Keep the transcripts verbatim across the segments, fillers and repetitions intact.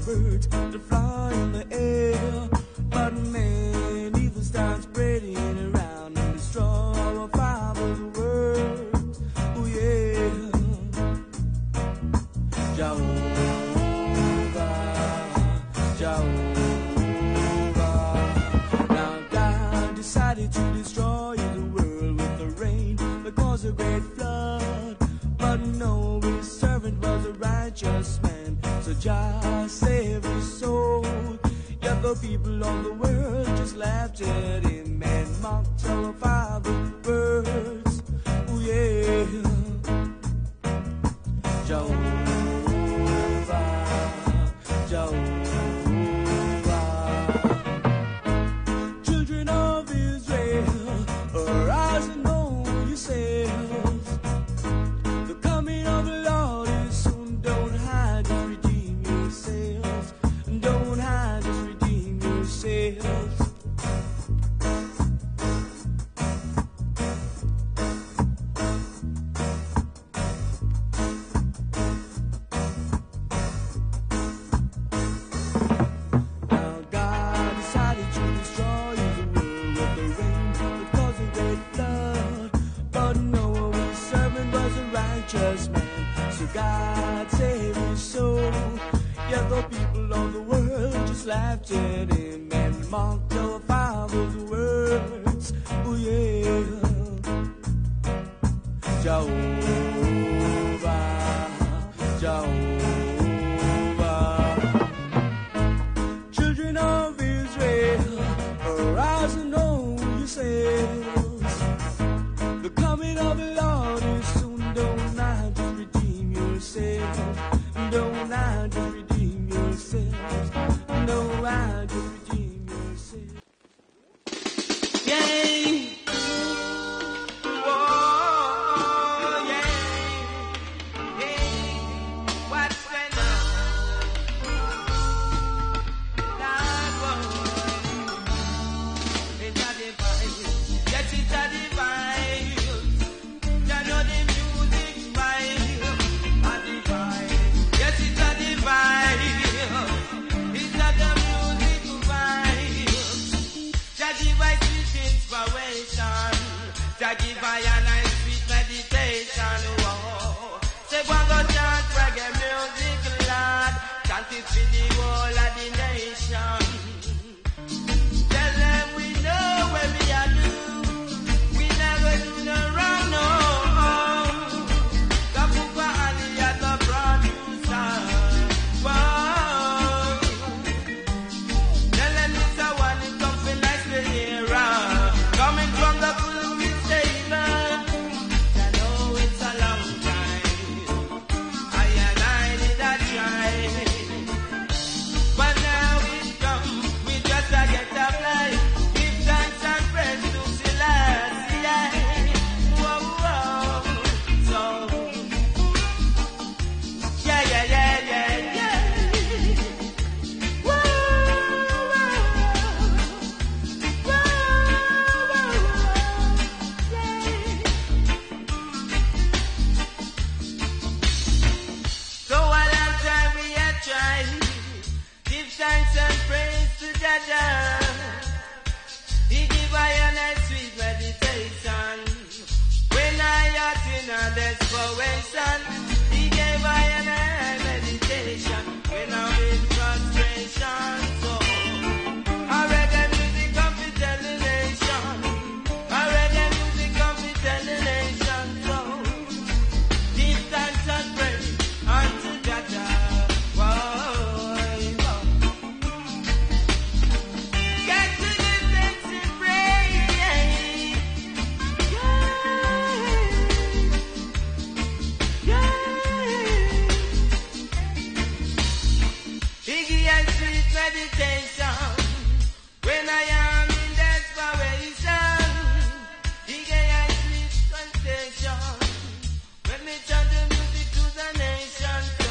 birds that fly in the air, but man, evil starts spreading around and destroy our Father's words. Oh yeah, Jehovah, Jehovah. Now God decided to destroy the world with the rain that caused a great flood, but no, his servant was a righteous man, so Jah saved his soul. Yet the people of the world just laughed at him and mocked our Father's words. Oh yeah, Jehovah, Jehovah. Children of Israel, arise and know yourselves. The coming of the Lord is soon. Don't hide, just redeem yourselves. Don't hide, just redeem yourselves. Now God decided to destroy the world with the rain that caused a great flood, but Noah, his servant, was a righteous man, so God saved his soul. Yet the people of the world just laughed at him and mocked our Father's words. Oh yeah, Jehovah, Jehovah. Children of Israel, arise and know yourselves. The coming of the Lord is soon. Don't lie, just redeem yourselves. Don't lie, just redeem yourselves. Don't lie, just redeem yourselves. Yay! Whoa, yeah. Hey, what's going on? That boy, it's a divine. Yes, it's a divine. You know the music's fine. A divine. Yes, it's a divine. It's not the music fine. Jah give I sweet inspiration. Jah give I a nice sweet meditation. Whoa. Say one go chant reggae music, Lord. Chant it for the whole of the nation. Tell them we know where we are do. We never do no wrong, no. Kapuka Ali at the producer. Whoa. Tell them it's a one, it comes from nice to hear. Coming from the Kulu Station. I know it's a long time. I and I did a try. But now it's come, we just a get a fly. Give thanks and praise to Selassie. Whoa, whoa. So, yeah, yeah, yeah, yeah, yeah. Whoa, whoa. Whoa, whoa, yeah. So while I'm trying, we are trying. Give thanks and praise to Jah. He give I a nice sweet meditation. When I got in a desperation, He gave I a nice meditation. When I'm in frustration, so I reggae music come to tell the nation. I reggae music come to tell the nation. So give thanks and praise unto Jah. Whoa, whoa. Get to give thanks and praise. Yeah, yeah. Iggy and sweet meditation. When I am in desperation, Iggy and sweet sensation. Let me chant the music to the nation. So,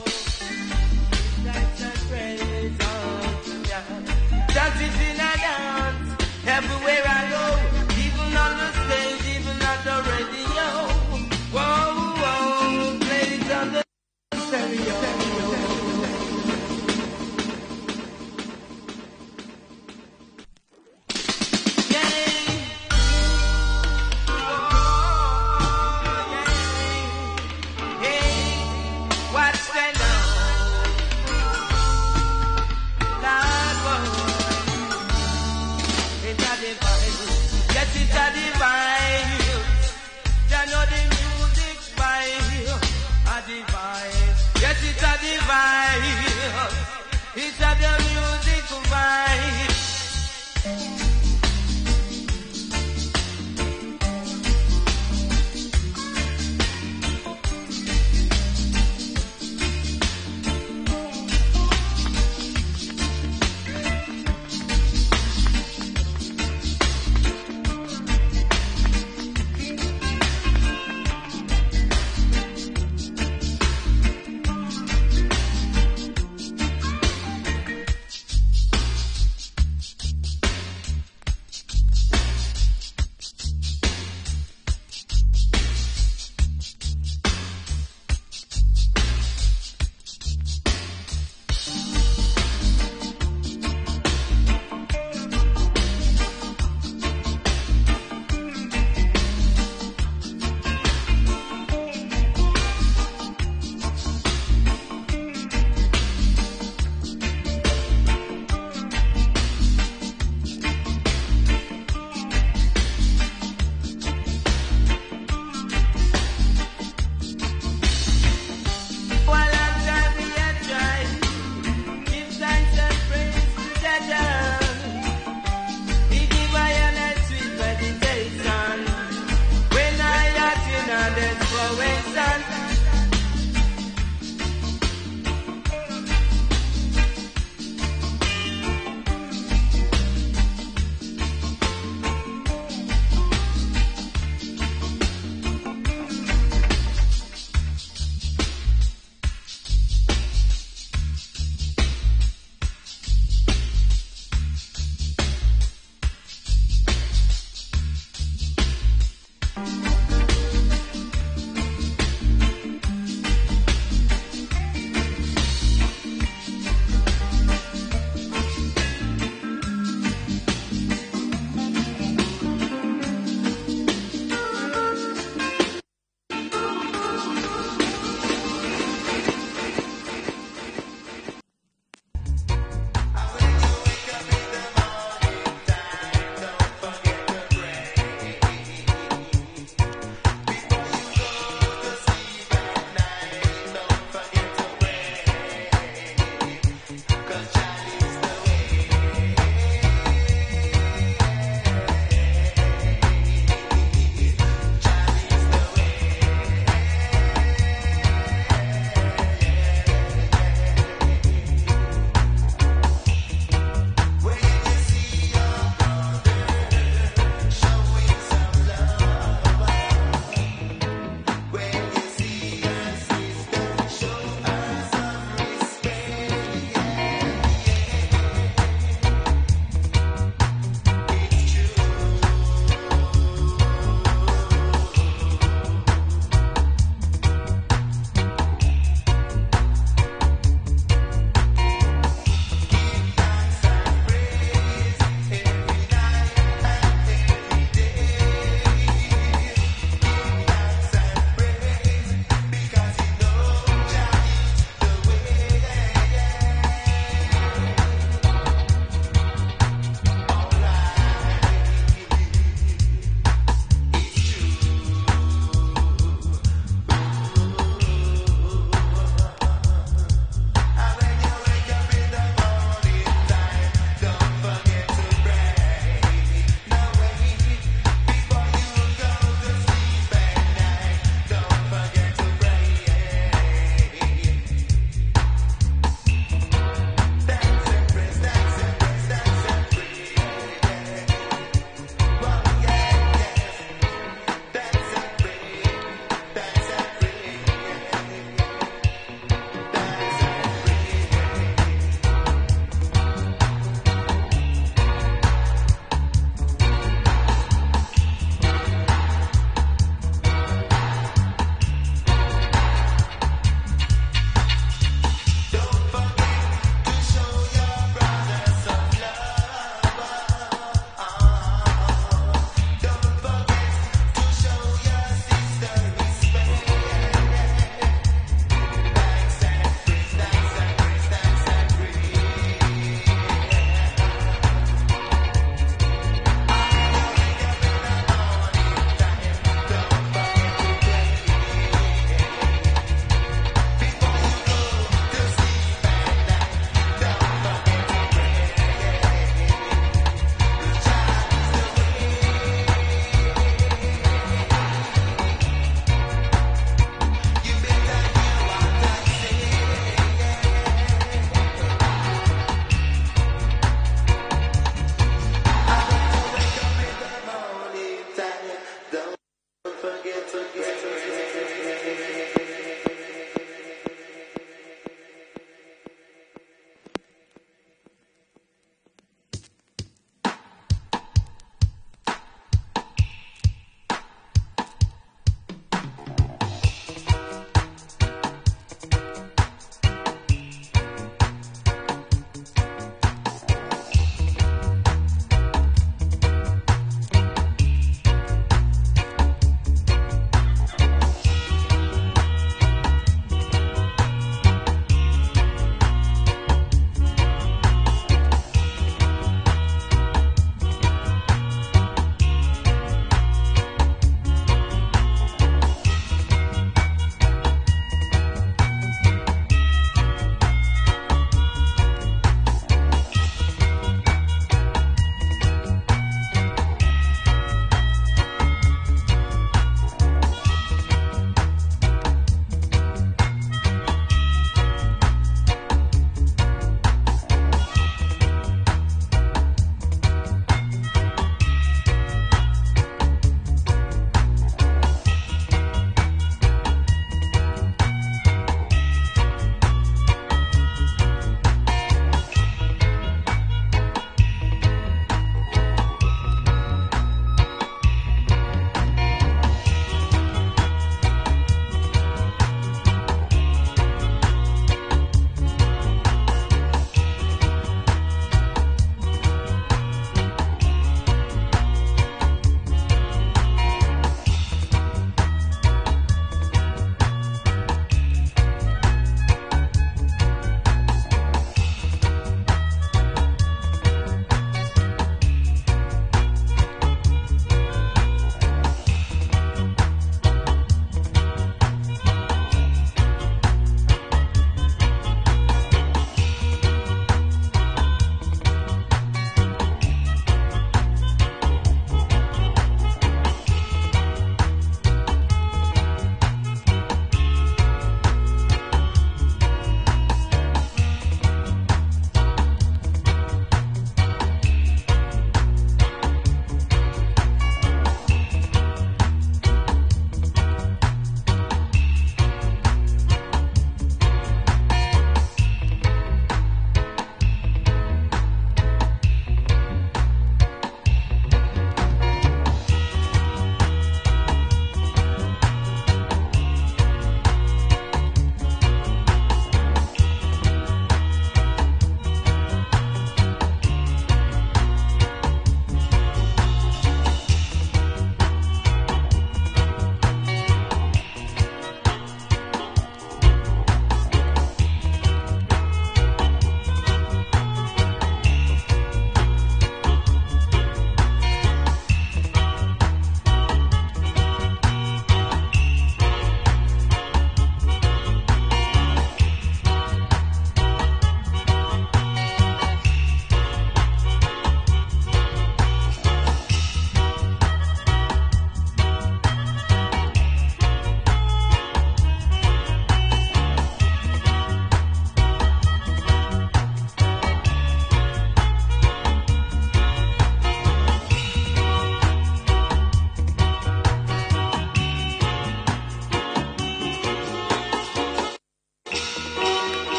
thanks and praise unto Jah. Dance it in a dance, everywhere I go. Even on the stage, even on the radio. Whoa, whoa, play it on the stereo. it's a divine. You know the music vibe, a divine. Yes, it's a divine. It's a the music vibe.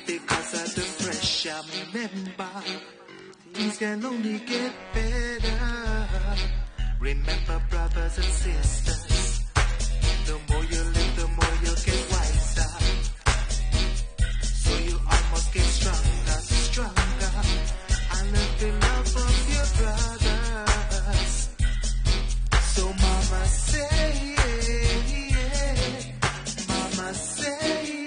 because of the pressure. Remember, things can only get better. Remember, brothers and sisters, the more you live, the more you get wiser. So you almost get stronger, stronger. And let the love of your brothers. So mama say, mama say,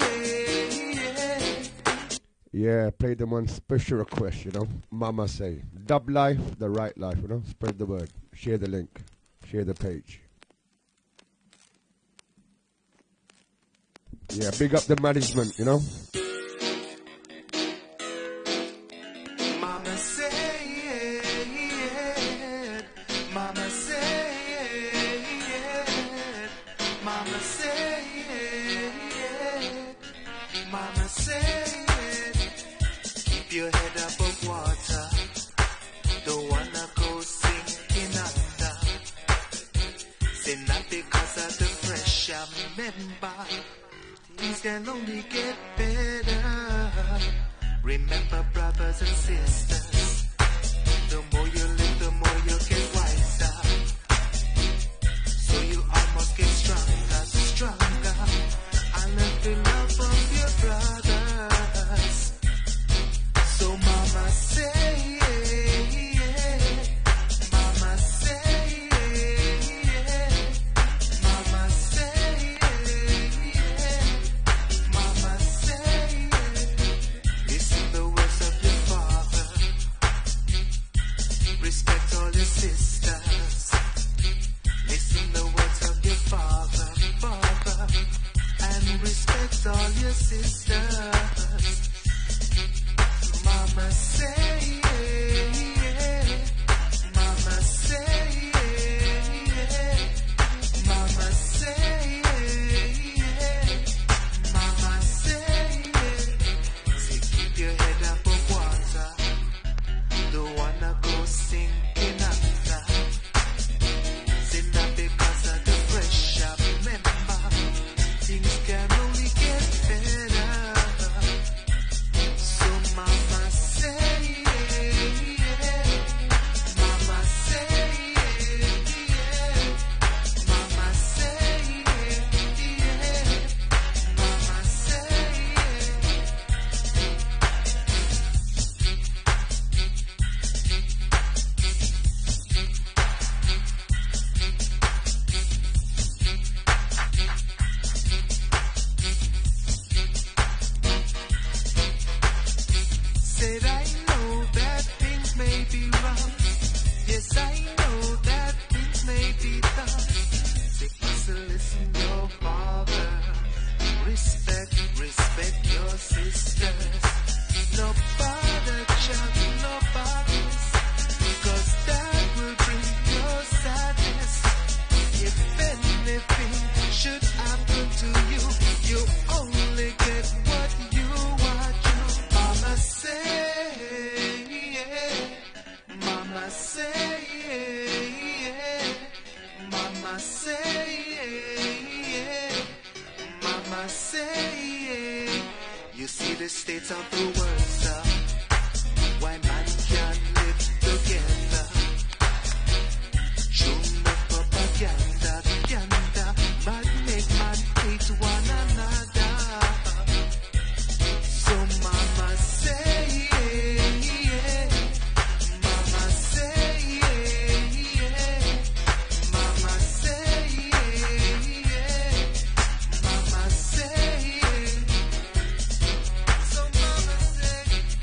yeah, play them on special request, you know. Mama say, dub life, the right life, you know. Spread the word, share the link, share the page. Yeah, big up the management, you know. Mama say it, mama say it, mama say it, mama say it. Keep your head above water, don't wanna go sinking under. Say not because of the pressure, remember, things can only get better. Remember, brothers and sisters, the more you live, the more you get wiser. So you almost get stronger, stronger. I love the love of your brothers. So mama say, mama say, mama say, mama say, listen the words of your father. Respect all your sisters. Listen the words of your father, father, and respect all your sisters. Mama say, mama say, mama say, mama say, say keep your head above water, don't wanna go sinking under. Say not because of the pressure, remember, things can only get better. So mama say, mama say, mama say, mama say. Said I know that things may be wrong. Yes, I know that things may be done. They must listen your father. Respect, respect your sisters. No bother, child, no bothers. Cause that will bring your sadness. If anything should happen to you, you only get what you want. Mama say, mama say, mama say, mama say. You see the state of the world, sir. Why man can't live together? True no propaganda, propaganda. Man make man hate one another. So mama say, mama say, mama say, mama say. So mama say,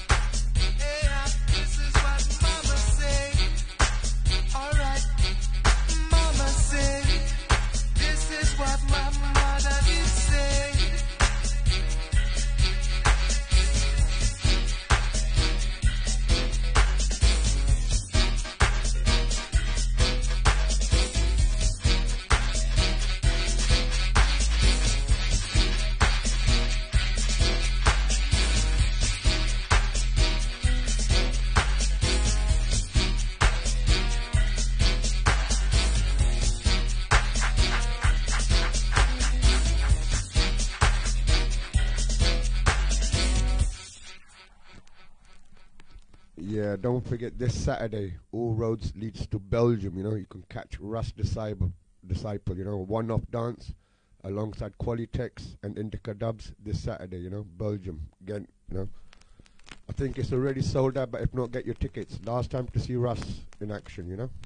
Yeah, don't forget this Saturday, all roads leads to Belgium. You know, you can catch Russ Disciple, Disciple. You know, one-off dance alongside Qualitex and Indica Dubs this Saturday. You know, Belgium, Ghent. You know, I think it's already sold out, but if not, get your tickets. Last time to see Russ in action. You know.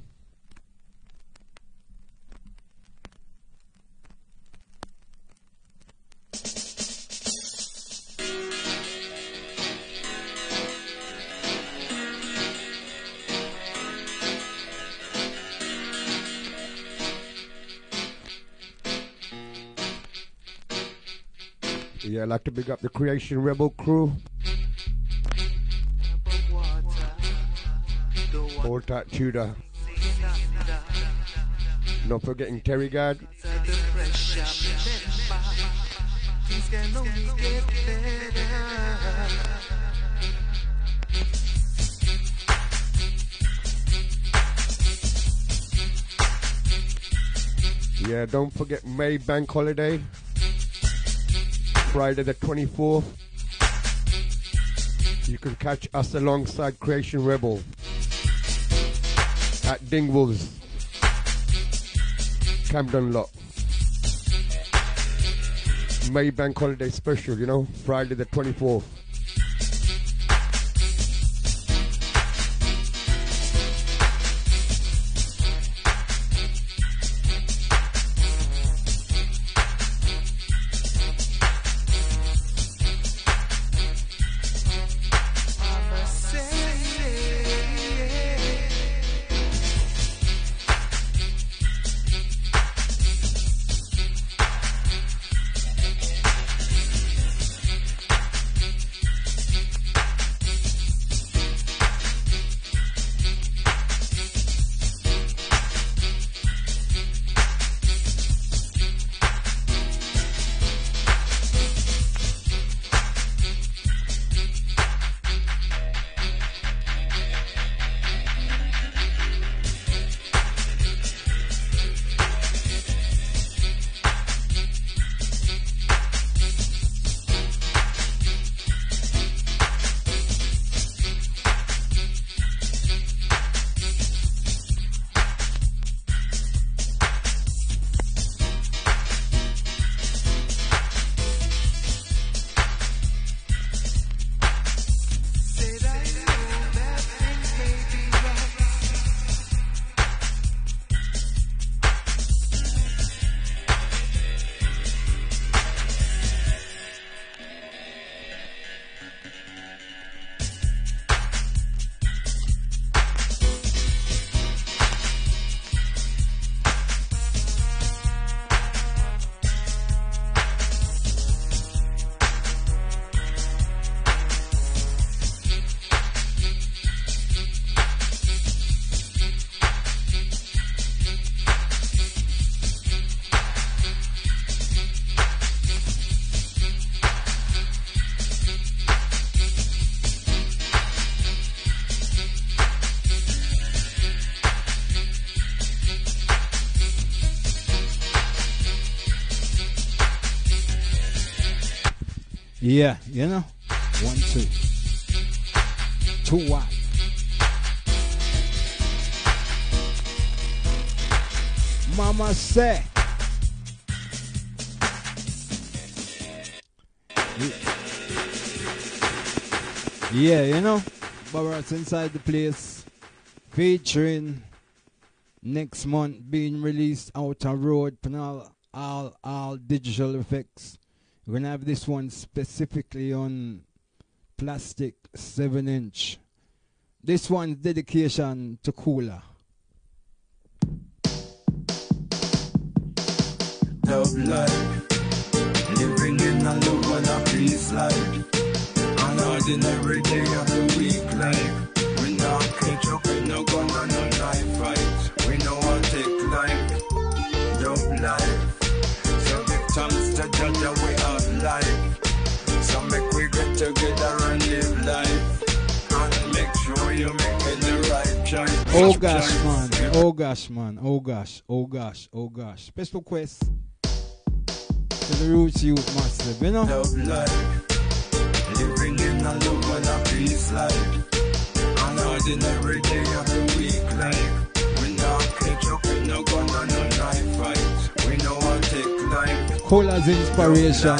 Yeah, I'd like to big up the Creation Rebel crew. Hold tight, Tudor. Not forgetting Terry Gad. Yeah, don't forget May Bank Holiday. Friday the twenty-fourth. You can catch us alongside Creation Rebel at Dingwalls, Camden Lot. May Bank Holiday special, you know, Friday the twenty-fourth. Yeah, you know, one, two, two, one. Mama say, yeah, you know, Barrett's inside the place, featuring next month being released out on road, all, all, all digital effects. We're going to have this one specifically on plastic seven inch. This one's dedication to Cooler. Dub life, living in a love and a peace life. An ordinary day of the week life. We not catch up, we no gun and no knife fight. We no one take life, dub life. So give thanks to Judge that we have life. So make we get together and live life. And make sure you making the right choice. Oh gosh, man. Oh gosh, man. Oh gosh. Oh gosh. Oh gosh. Special request to the Roots Youth Massive, you know? Love life. Living in a love and a peace life. An ordinary day of the week like we not catch up, we no gonna no knife fight. We no want take life. Cool as inspiration.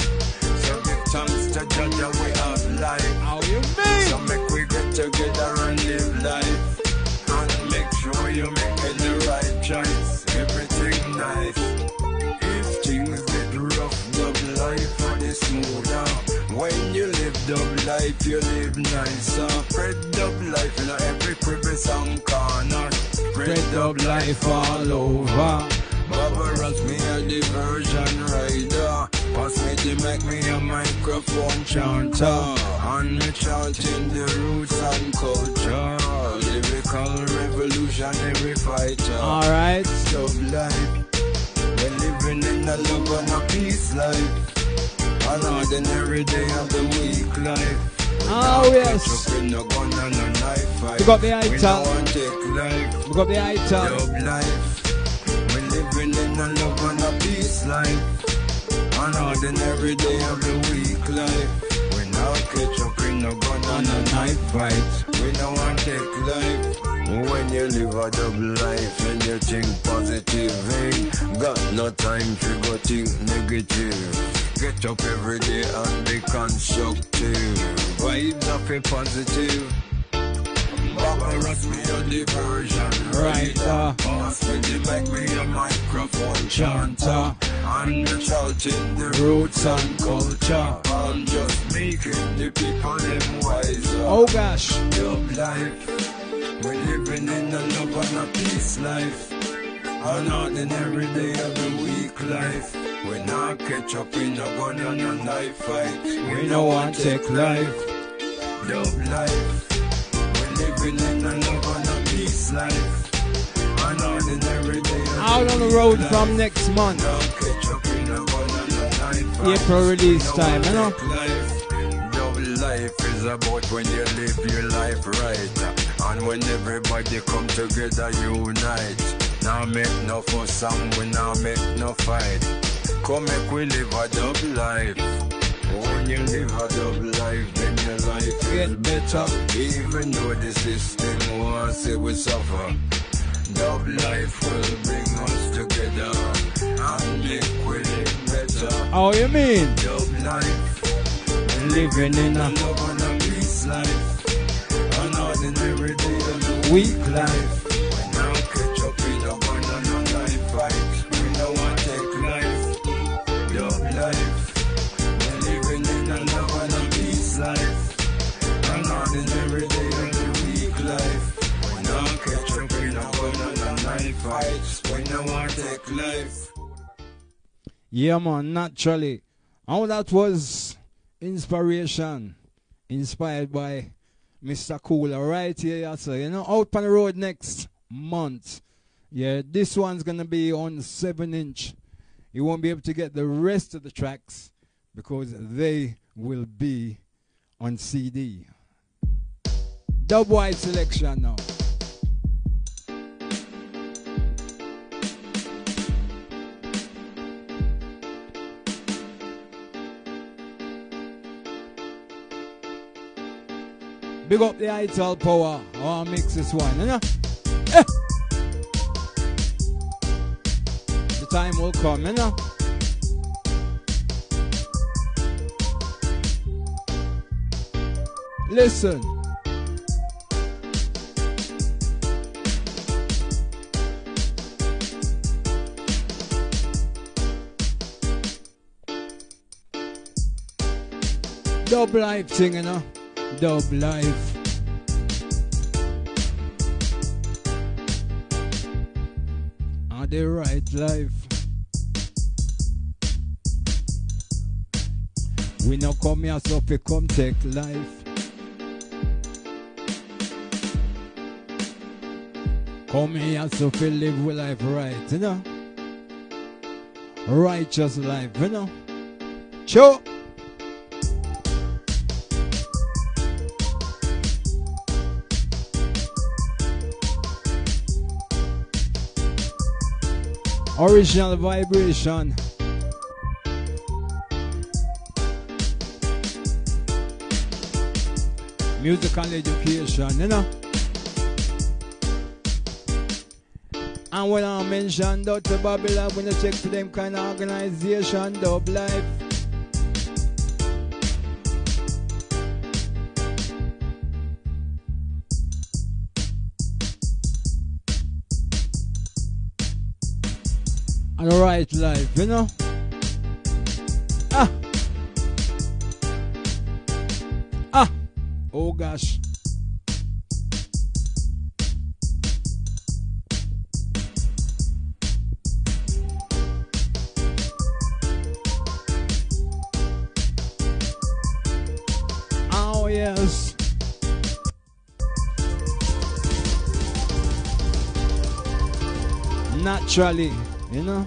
So give thanks to Jah that we have life. How you mean? So make we get together and live life. And make sure you making the right choice. Everything nice. If things get rough, dub life for the smoother. When you live dub life, you live nicer. Spread dub life in every crevice and corner. Spread dub life all over. Baba Ross, me a diversion rider. Pass me to make me a microphone chanter. And me chanting the roots and culture. Lyrical revolutionary fighter. Alright. Dub life. We're living in a love and a peace life. An ordinary day of the week life. Oh yes. We no gun and no knife fight. We got the ital. We no want take life. We got the ital. Dub life. We're living in a love and a peace life. An ordinary day of the week life. We now catch up in no gun and no knife fight. We no want take life. When you live a double life and you think positive, ain't got no time to go think negative. Get up every day and be constructive. Vibes up a positive. Baba Ross me a diversion Writer. Pass me the mic, me a microphone chanter. And the shouting the roots and culture. I'm just making the people them wiser. Oh gosh. Dub life. We're living in a love and a peace life. An ordinary day of the week life. We not catch up in a gun and a knife fight. We no want take life. Dub life. We're living in a love and a peace life. An ordinary day of Out the on the week road life. from next month. Now catch up in a gun and a knife fight. April release We no time, want you know. take life. Dub life is about when you live your life right. And when everybody come together, unite. Now make no fuss and we now make no fight. Come make we live a dub life. When you live a dub life, then your life Get is better. Even though the system wants say we suffer, dub life will bring us together and make we live better. How you mean? Dub life. Living in a love and a peace life. An ordinary day of the week life. life. We now catch up in a gun and a knife fight. We no want take life. Dub life. We're living in a love and a peace life. An ordinary day of the week life. We now catch up in a gun and a knife fight. We no want take life. Yeah man, naturally. And that was inspiration. Inspired by Mister Cooler right here, yeah, so you know, out on the road next month. Yeah, this one's gonna be on seven inch. You won't be able to get the rest of the tracks because they will be on C D. Dub wide selection now. Big up the Ital Power. Oh, mix this one, you know? Eh. The time will come, you know? Listen. Dub life thing, you know? Dub life. Are they right life? We no come here so we come take life. Come here so we live with life right, you know? Righteous life, you know? Sure. Original vibration. musical education, you know. And when I mention Doctor Babylon, when you check for them kind of organization, Dub Life. And the right life, you know. Ah. Ah. Oh gosh. Oh yes. Naturally, you know.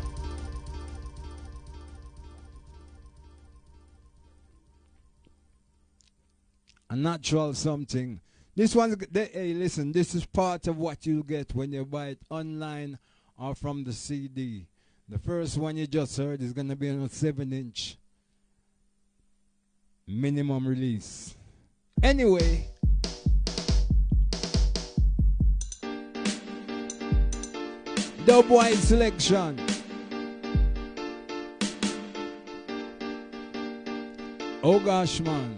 A natural something. This one's, they, hey, listen, this is part of what you get when you buy it online or from the C D. The first one you just heard is going to be on a seven inch minimum release. Anyway, Dubwise selection. Oh gosh, man.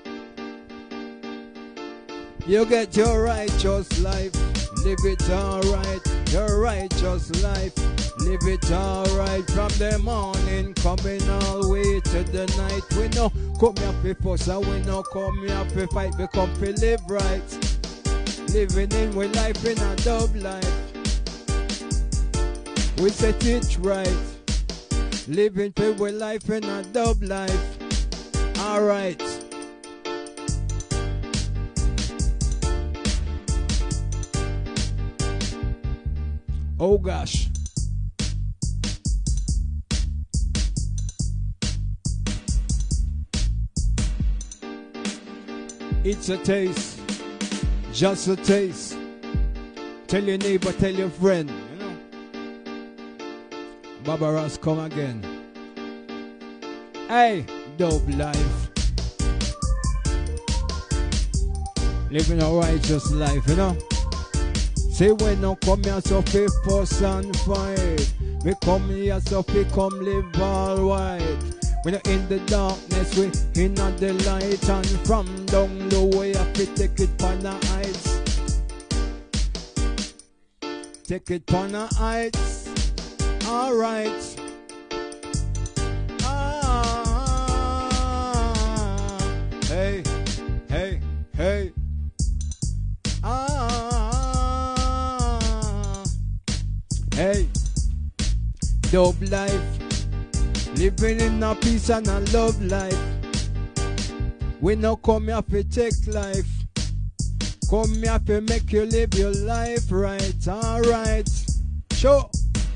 You get your righteous life, live it alright. Your righteous life, live it alright. From the morning, coming all the way to the night. We know come here for fuss and we know come here for fight. We come to live right. Living in with life in a dub life. We set it right. Living for with life in a dub life. Alright. Oh gosh. It's a taste, just a taste. Tell your neighbor, tell your friend, you know. Baba Ross come again. Hey, Dub Life. Living a righteous life, you know. Say we no come here so fi fuss and fight. We come here so fi come live all right. We not in the darkness, we in the light. And from down the way I fi take it pon the heights. Take it pon the heights. Alright. Ah, hey, hey, hey. Ah. Hey, Dub Life, living in a peace and a love life. We no come here to take life, come here to make you live your life right. Alright, sure.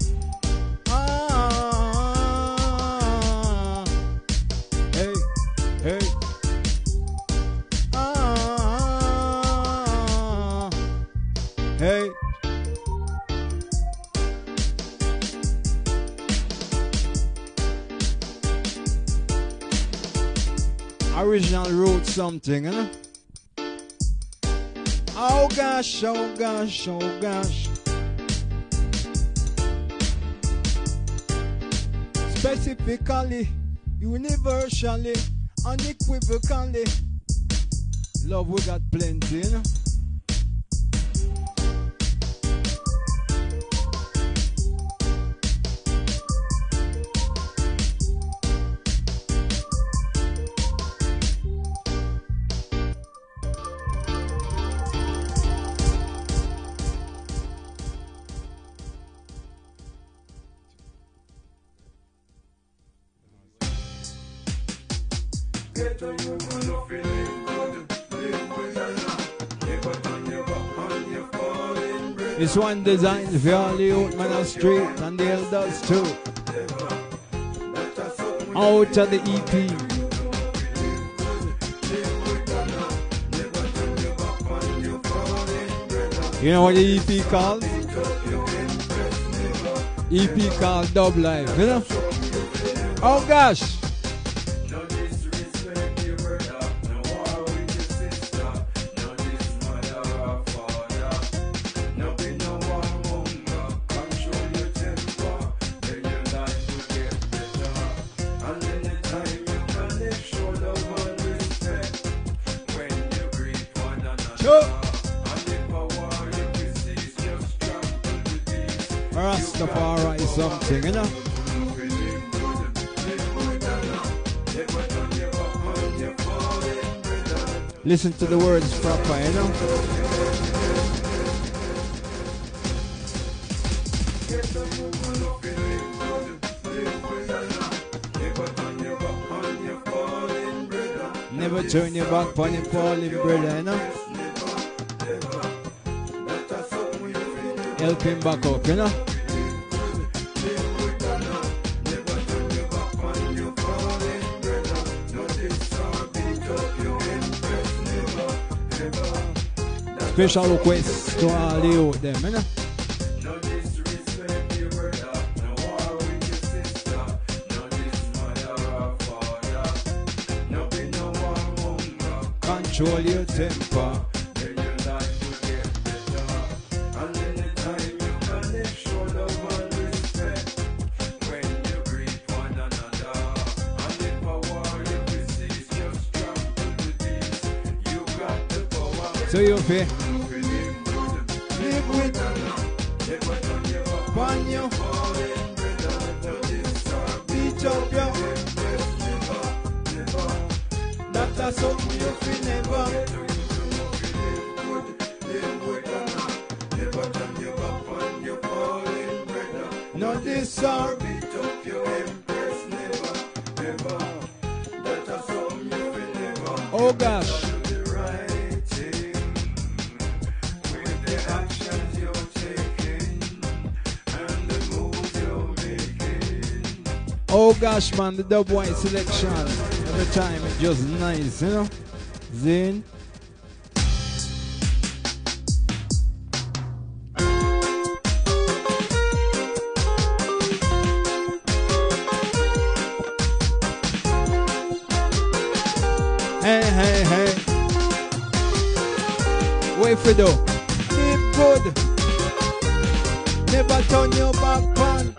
Ah, hey, hey. Ah, hey. Original wrote something, you know? Oh gosh, oh gosh, oh gosh. Specifically, universally, unequivocally. Love, we got plenty, you know? This one designed for all the youth man on street and the elders too. Out of the E P. You know what the E P called? E P called Dub Life, you know? Oh gosh! Rastafari is something, you know. Listen to the words proper, you know. Never turn your back on your falling brother, you know. Help him back up, you know. Special request to all the youth them, you know. Control your temper. So you feel live with on you, beat up you. That's something you feel never. No this or beat up your empress never, never. That's something you feel never. Oh gosh. Oh gosh, man, the dub white selection every time it's just nice, you know. Zane. Hey, hey, hey. Wait for though. Keep good. Never turn your back on.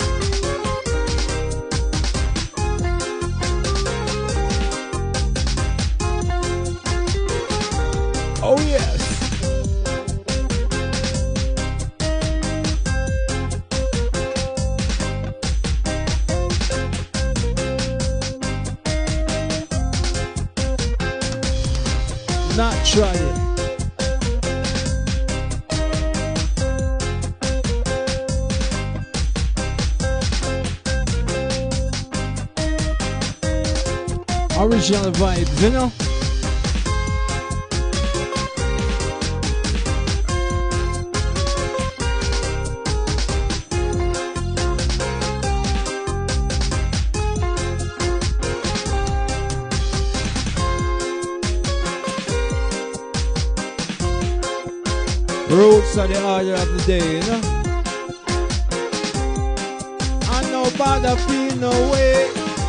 Oh yes. Naturally. Original vibes, you know. Roots are the order of the day, you know. And nobody feel no way.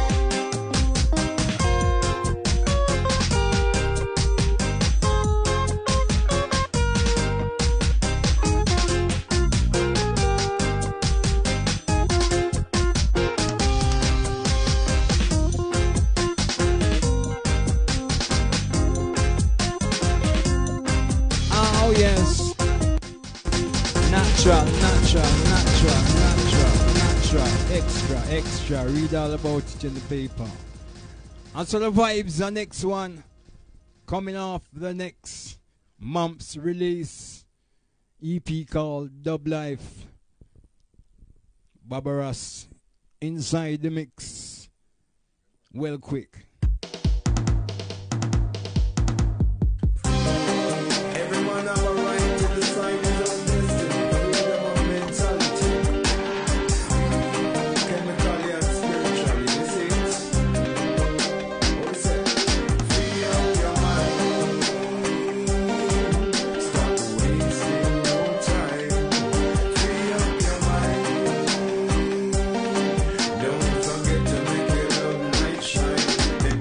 Oh yes. Natural, natural, natural, natural, natural, extra, extra. Read all about it in the paper. And so the vibes, the next one, coming off the next month's release, E P called Dub Life. Barbaras, inside the mix. Well quick. Everyone have a right to decide his own destiny. Freedom of mentality. Chemically and spiritually, you see it? What we say? Free up your mind. Stop wasting no time. Free up your mind. Don't forget to make your love light shine.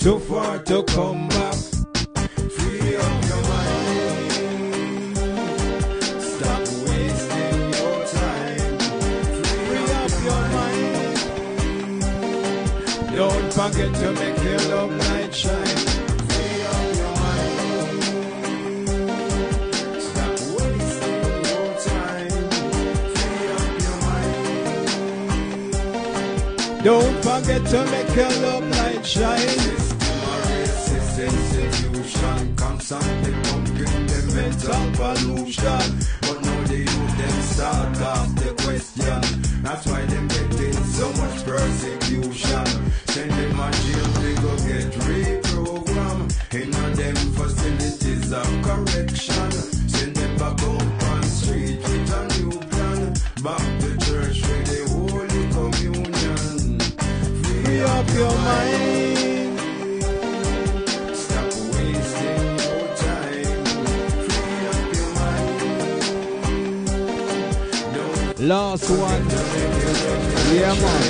too far to come back. Free up your mind. Stop wasting your time. Free up your mind. Don't forget to make your love light shine. Free up your mind. Stop wasting your time. Free up your mind. Don't forget to make your love light shine. System or racist institution constantly pumping the mental pollution. But now the youth them start off the question. That's why them getting so much persecution. Send them a jail, they go get reprogrammed. In a them facilities of correction. Send them back out on street with a new plan. Back to church with the Holy Communion. Free up your mind. Stop wasting your time. Free up your mind. Don't Last one. Yeah, man.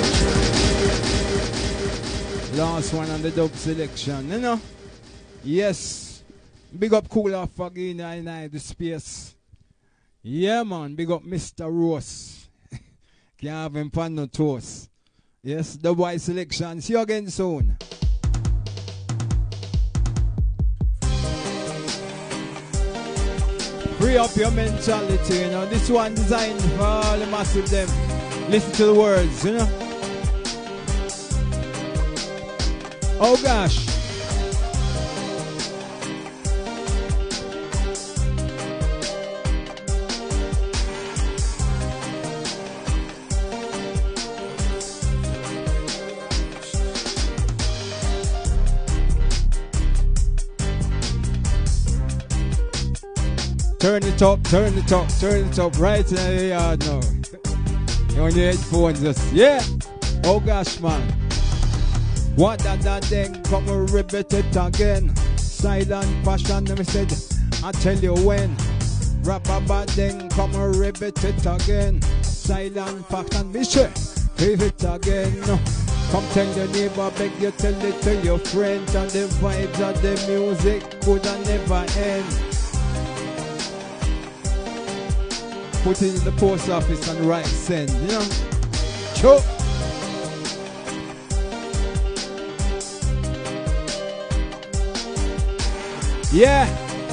Last one on the dub selection, you know? Yes. Big up Cooler Fagina in the space. Yeah, man. Big up Mister Ross. Can't have him pan no toast. Yes, the boy selection. See you again soon. Free up your mentality, you know. This one designed for all the massive them. Listen to the words, you know. Oh gosh. Turn it up, turn it up, turn it up right in the yard now. You on your headphones just, yeah. Oh gosh, man. What that that thing, come and repeat it again. Silent passion, let me say, I tell you when. Rap about thing, come and repeat it again. Silent passion, me say, repeat it again. Come tell your neighbor, beg you tell it to your friends. And the vibes of the music could never end. Put it in the post office and write send, you know. Choke. Yeah.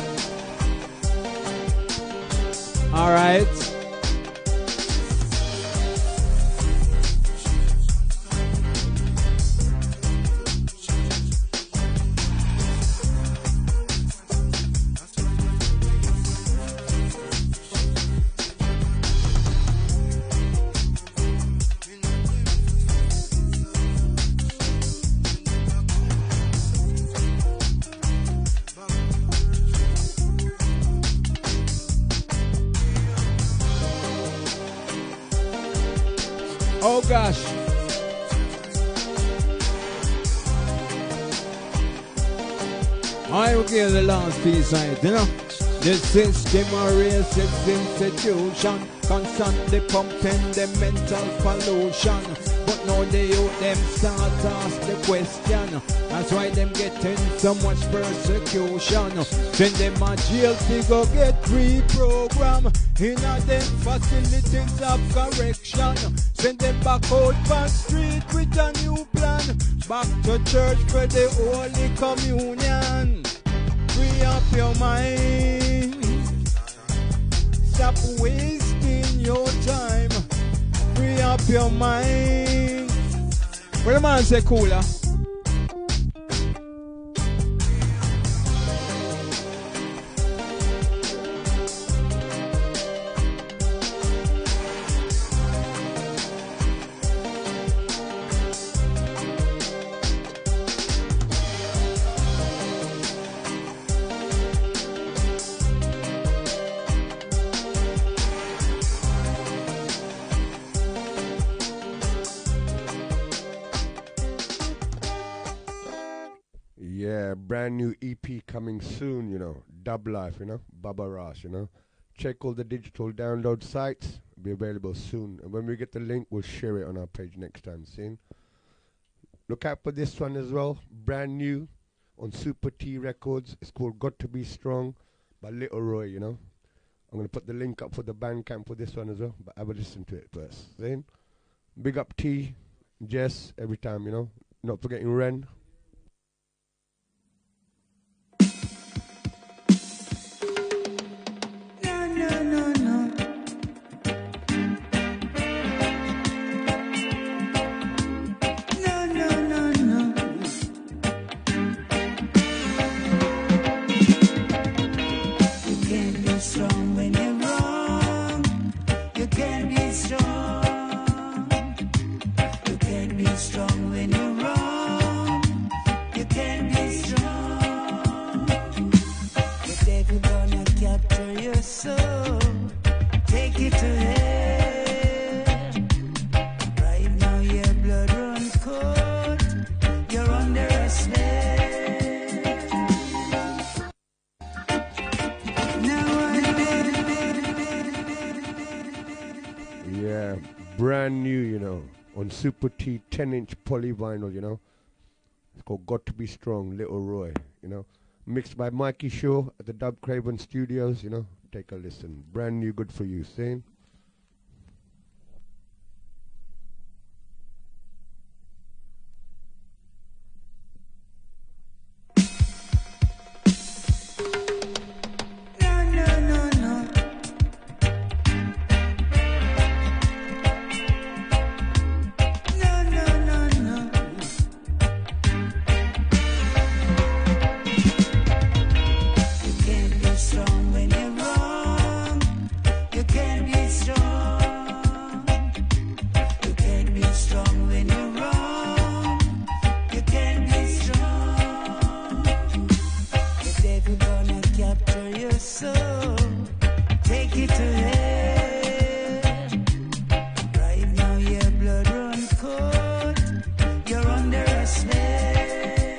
All right. Oh gosh. I will give the last piece right, you know. The system or racist institution constantly pumping the mental pollution. But now the youth them start ask the question. That's why them getting so much persecution. Send them a jail to go get reprogrammed. In a them facilities of correction. Send them back out on street with a new plan. Back to church for the Holy Communion. Free up your mind. Stop wasting your time. Free up your mind. What the man say, Cooler? Yeah, brand new E P coming soon, you know. Dub Life, you know. Baba Ross, you know. Check all the digital download sites. Be available soon. And when we get the link, we'll share it on our page next time. See? Look out for this one as well. Brand new. on Super T Records. It's called Got to Be Strong by Little Roy, you know. I'm going to put the link up for the Bandcamp for this one as well, but have a listen to it first. Then, big up T, Jess, every time, you know. Not forgetting Ren. No, no, no, no. No, no, no, no. You can't be strong when you're wrong. You can't be strong. You can't be strong when you're wrong. You can't be strong. The devil gonna capture your soul, take it to hell. Right now your blood runs cold, you're under a spell. Now I Yeah, brand new, you know, on Super T ten inch poly vinyl, you know. It's called Got to Be Strong, Little Roy, you know. Mixed by Mikey Shaw at the Dub Craven Studios, you know. Take a listen. Brand new, good for you. Same. no, no, no, no. No, no, no, no. You can't be strong when you're wrong. You can't be strong. You can't be strong when you're wrong. You can't be strong. The devil gonna capture your soul, take it to hell. Right now your blood runs cold, you're under a spell.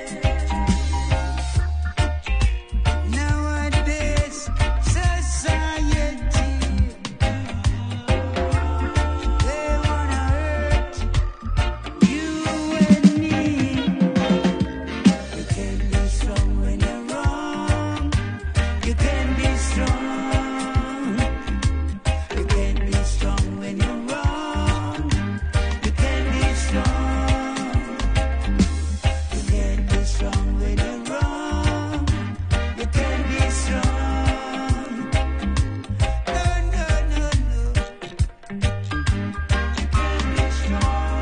Nowadays, society, they wanna hurt you and me. You can't be strong when you're wrong. You can't be strong. You can't be strong when you're wrong. You can't be strong. You can't be strong when you're wrong. You can't be strong. No, no, no, no. You can't be strong.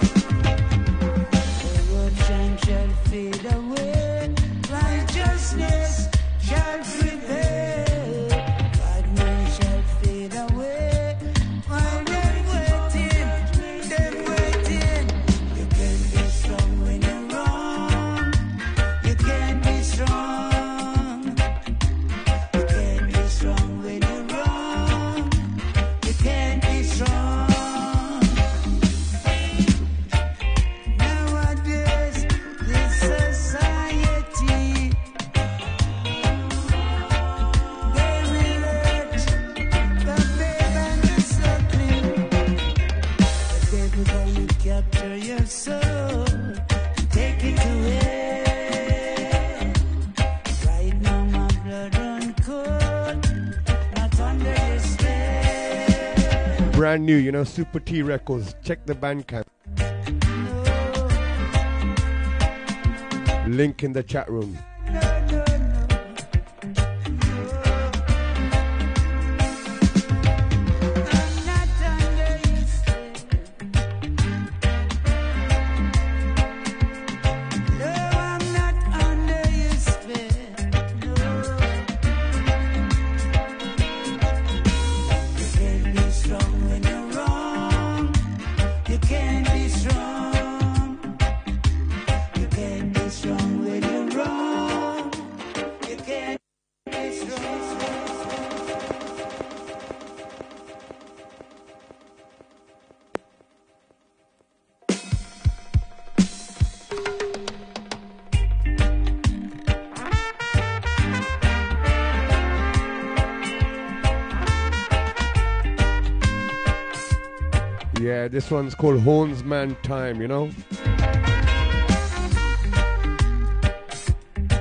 Corruption shall fade away. Righteousness shall prevail. Bad men shall fade away. While they're waiting, they're waiting. You can't be strong when you're wrong. You can't be strong. You can't be strong when you're wrong. You can't be strong. Nowadays, this society, they will hurt the babe and the suckling. The devil gonna capture your soul, take it to hell. Right now my blood run cold, not under the spell. Brand new, you know, Super T Records. Check the Bandcamp. Link in the chat room. No, no, no. I'm not under your spell. No, I'm not under your spell. No. You can't be strong when you're wrong. You can't be strong. You can't be strong when you're wrong. You can't be strong. Yeah, this one's called Hornsman Time, you know.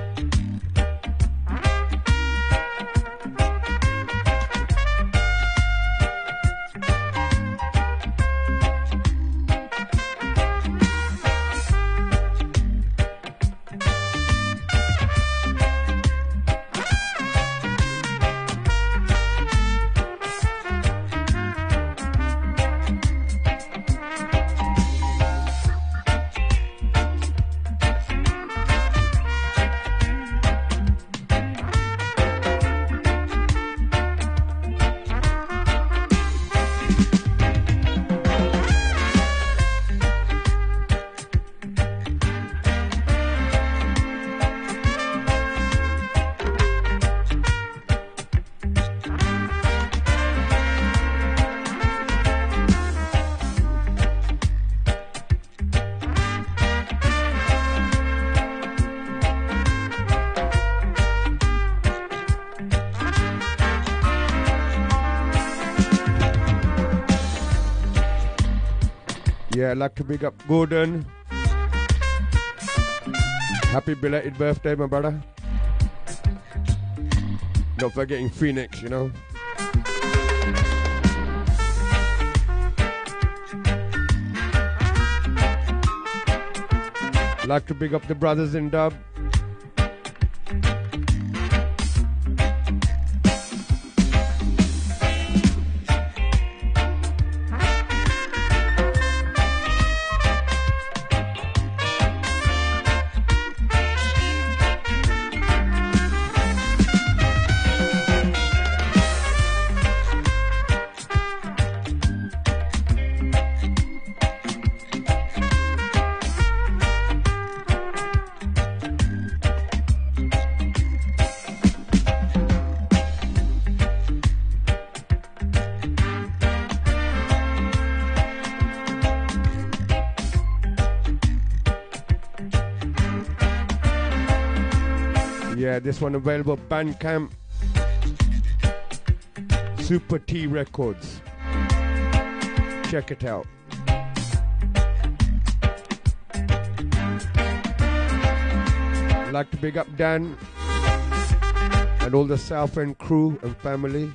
Yeah, I'd like to big up Gordon. Happy belated birthday, my brother. Not forgetting Phoenix, you know. Like to big up the brothers in dub. Yeah, this one available Bandcamp. Super T Records. Check it out. I'd like to big up Dan and all the South End crew and family.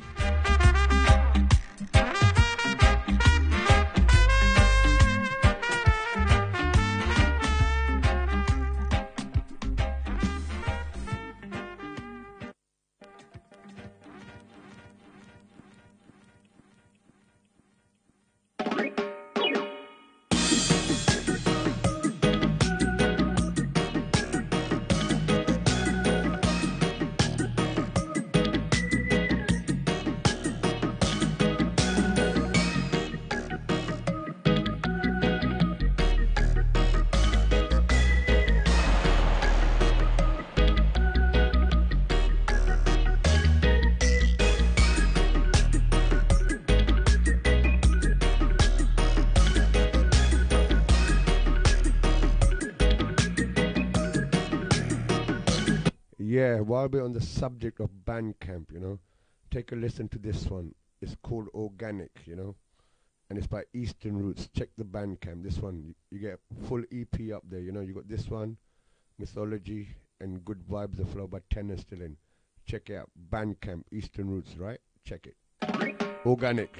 Yeah, while we're on the subject of Bandcamp, you know, take a listen to this one. It's called Organic, you know, and it's by Eastern Roots. Check the Bandcamp. This one, you, you get a full E P up there, you know. You got this one, Mythology, and Good Vibes, The Flow by Tenor still in. Check it out. Bandcamp, Eastern Roots, right? Check it. Organic.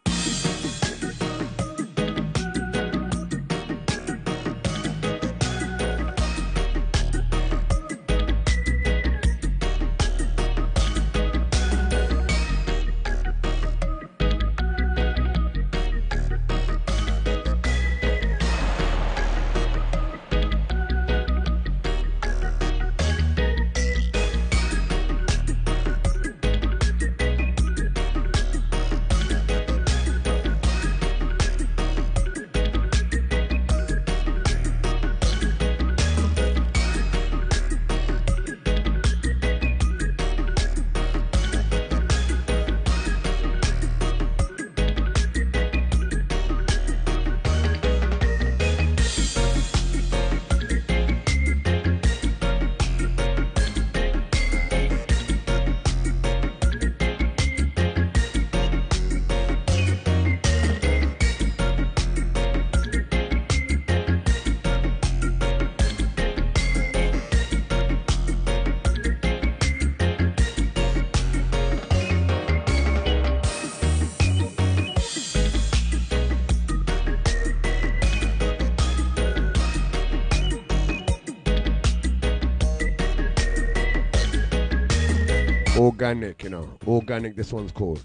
Organic, you know. Organic, this one's called.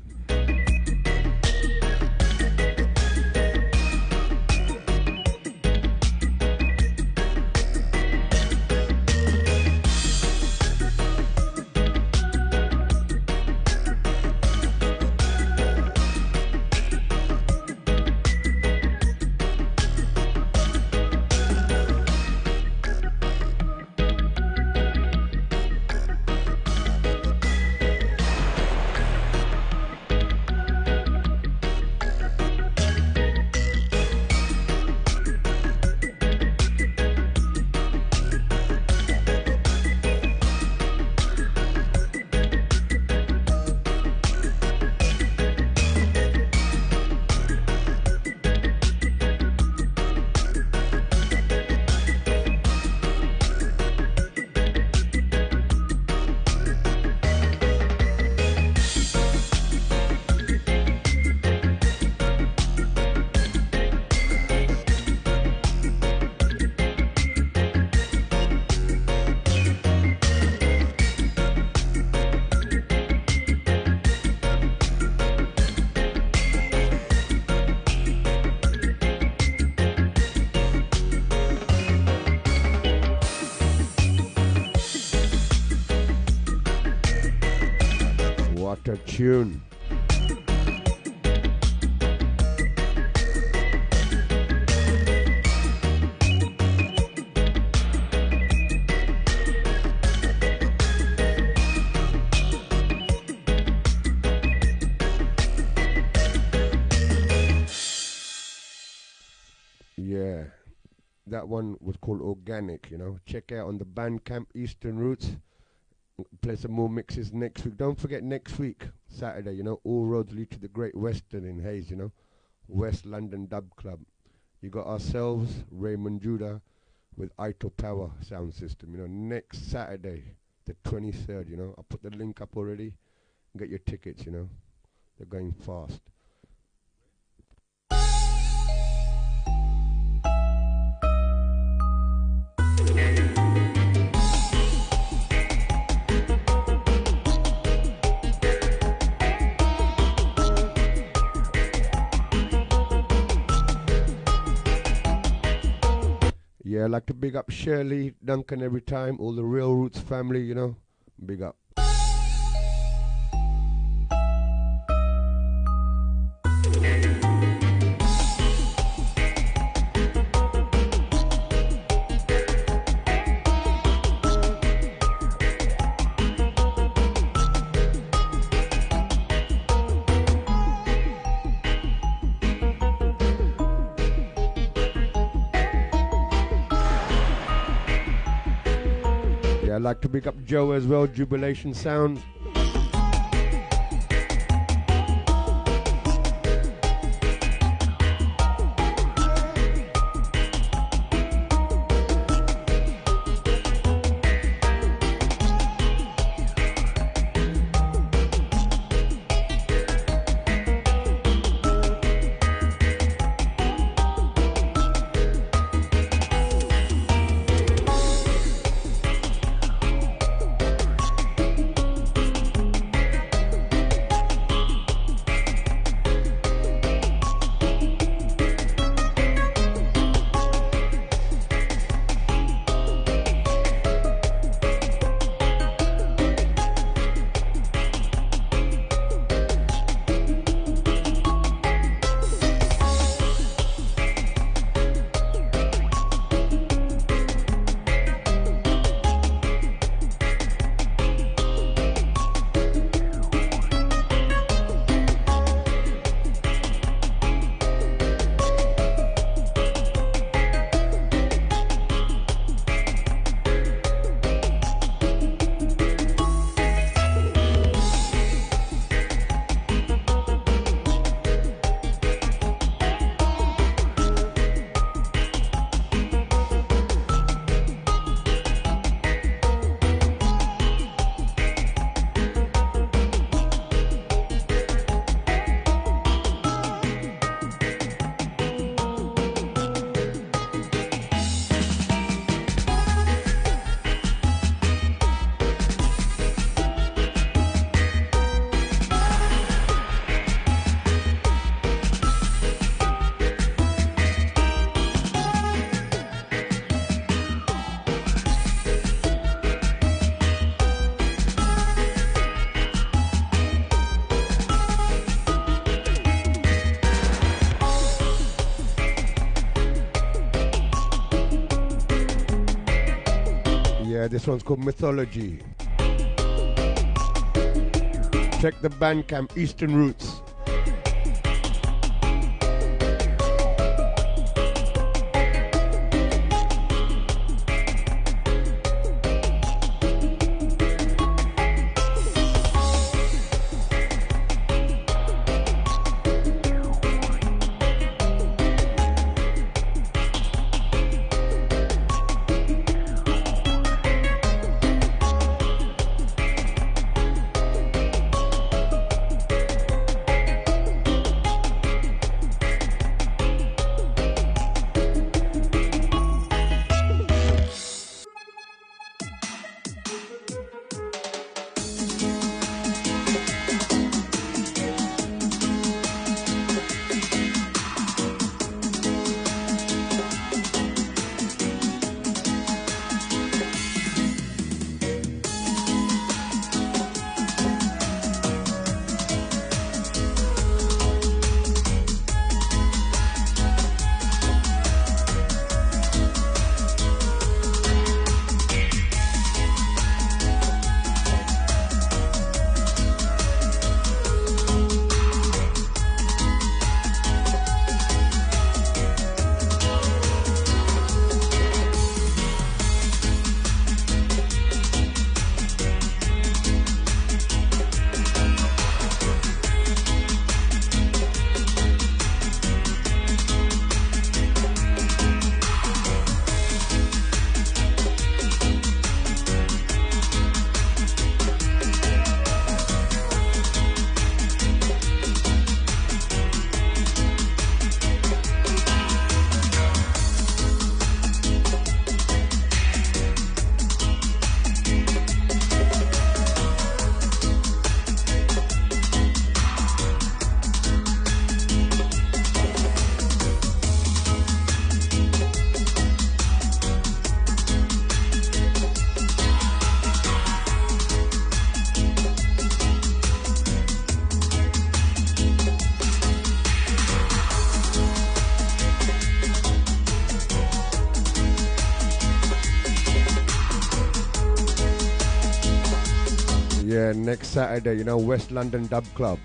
tune. Yeah, that one was called Organic, you know. Check out on the Bandcamp Eastern Roots. Play some more mixes next week. Don't forget next week, Saturday, you know, all roads lead to the Great Western in Hayes, you know, West London Dub Club. You got ourselves, Raymond Judah, with Ito Power sound system, you know, next Saturday, the twenty-third, you know. I'll put the link up already. Get your tickets, you know. They're going fast. Yeah, I like to big up Shirley, Duncan every time, all the Real Roots family, you know, big up. I'd like to pick up Joe as well, Jubilation Sound. This one's called Mythology. Check the Bandcamp Eastern Roots. Yeah, next Saturday, you know, West London Dub Club.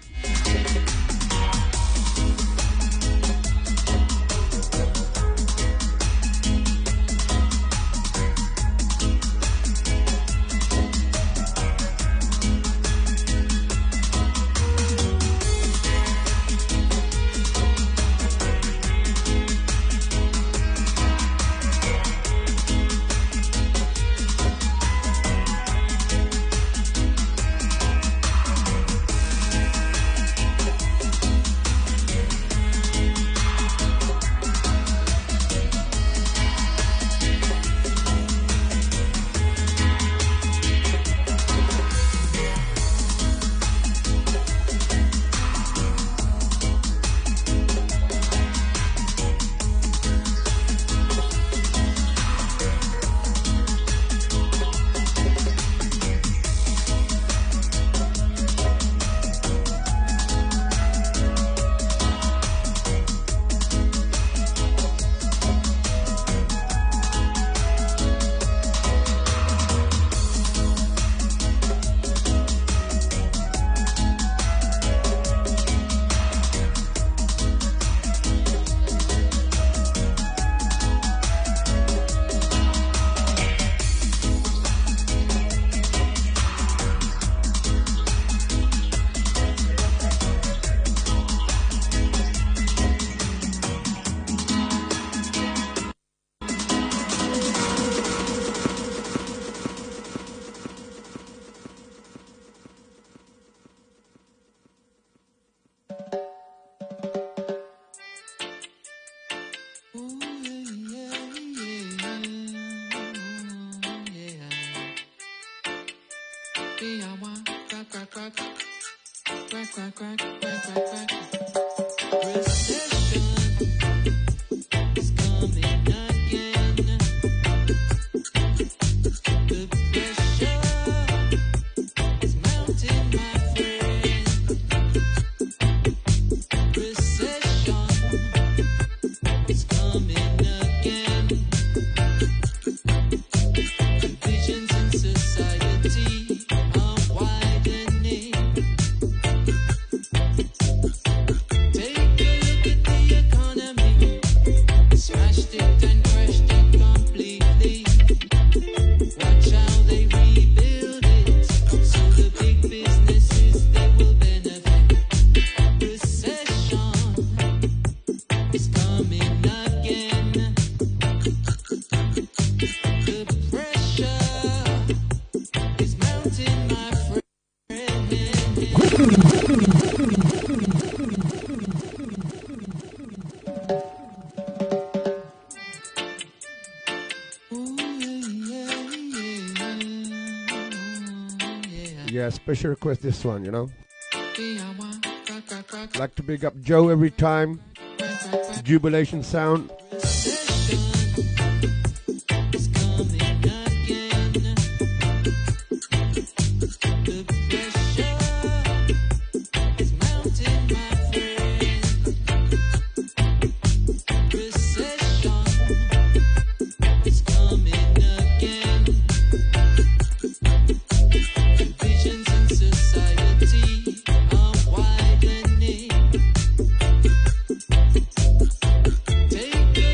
Yeah, special request this one, you know. Like to big up Joe every time. Jubilation sound. Take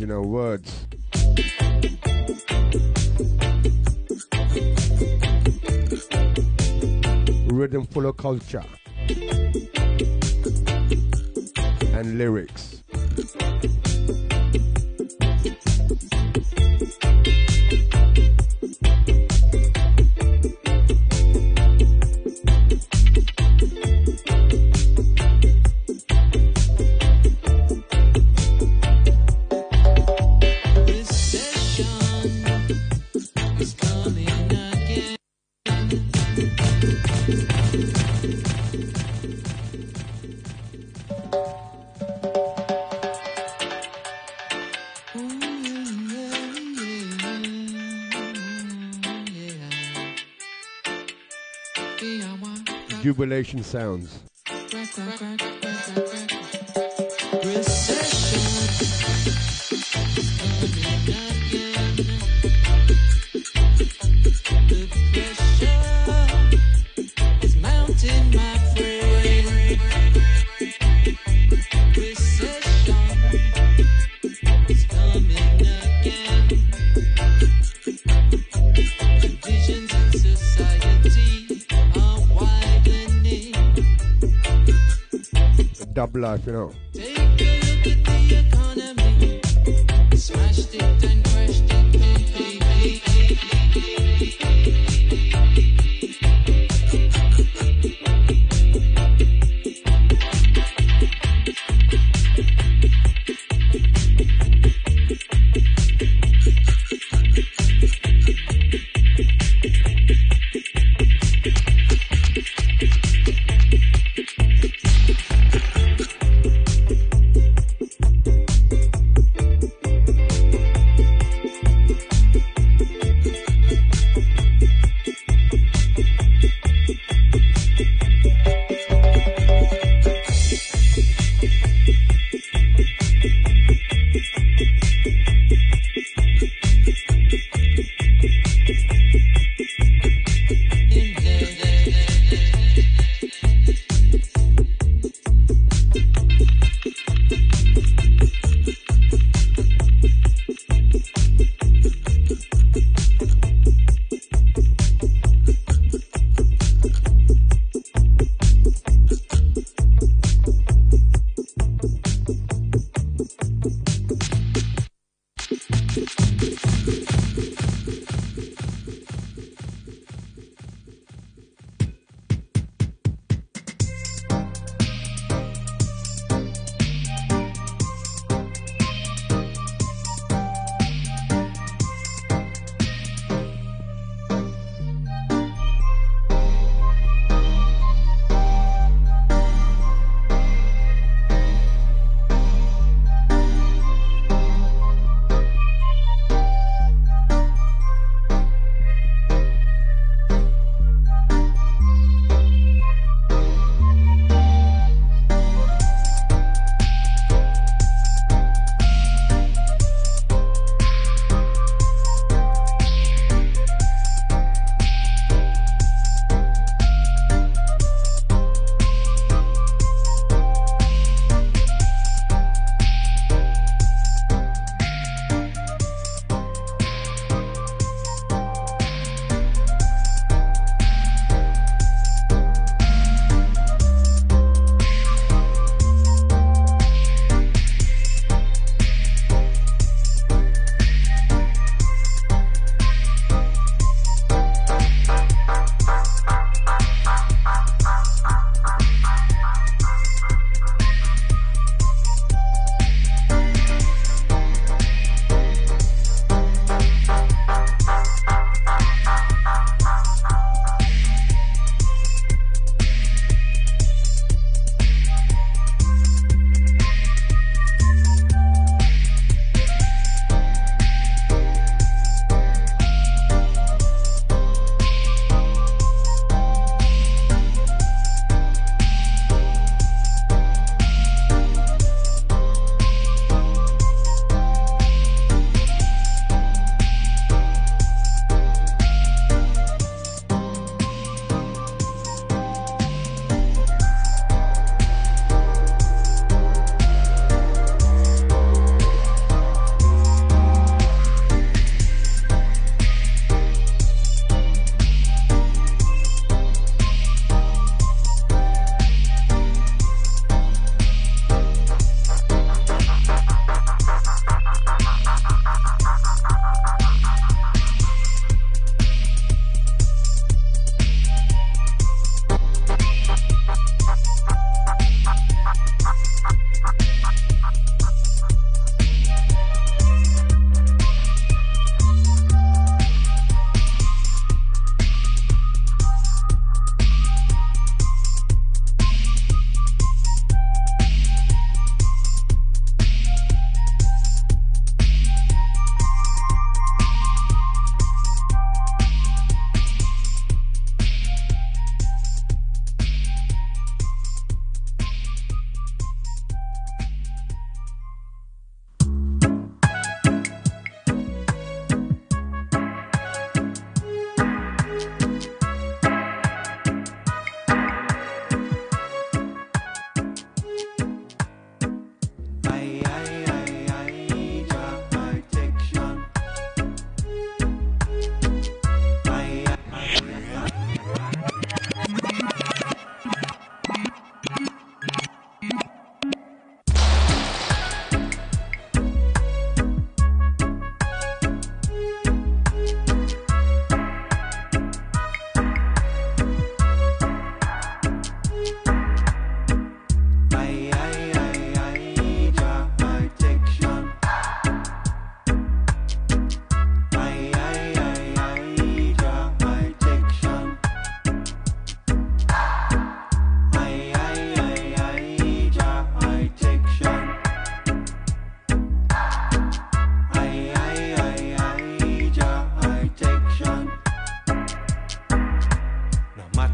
Original words. Rhythm full of culture and lyrics. Jubilation sounds. Dub life, you know. Take a look at the economy. Smashed it and crashed it. Hey, hey, hey,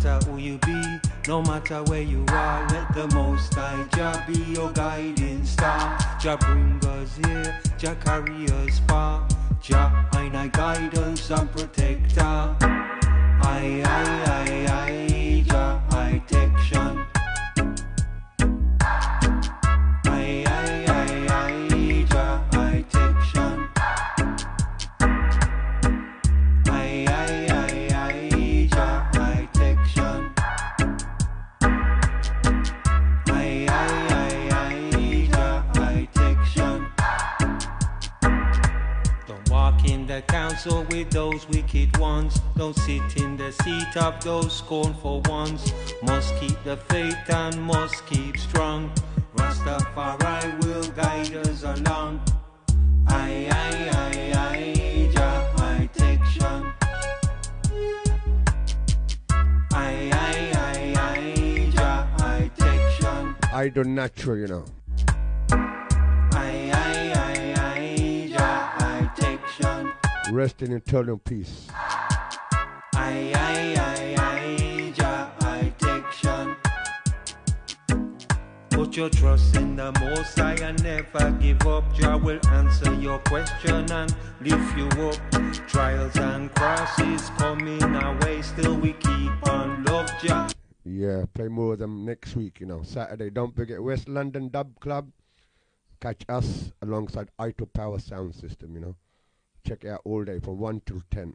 matter who you be, no matter where you are, let the Most High Jah be your guiding star. Jah bring us here, Jah carry us far. Jah and I guidance and protector. I, I, I, I, Jah I protection. I, I, I, I, Jah I protection. I, I, I, I, Jah I protection. I, I, I, I, Jah I protection. Don't walk in the council with those wicked ones. Don't sit in the seat of those scornful ones. Must keep the faith and must keep strong. Rastafari will guide us along. I, I, I, I, Jah I protection. I, I, I, I, Jah I protection. I do natural, you know. I, I, I, I, Jah I protection. Rest in eternal peace. I, I, I, I, Jah I protection. Put your trust in the Most High and never give up. Jah will answer your question and lift you up. Trials and crosses coming our way, still we keep on love Jah. Yeah, play more of them next week, you know. Saturday, don't forget West London Dub Club. Catch us alongside Ito Power Sound System, you know. Check it out all day from one till ten.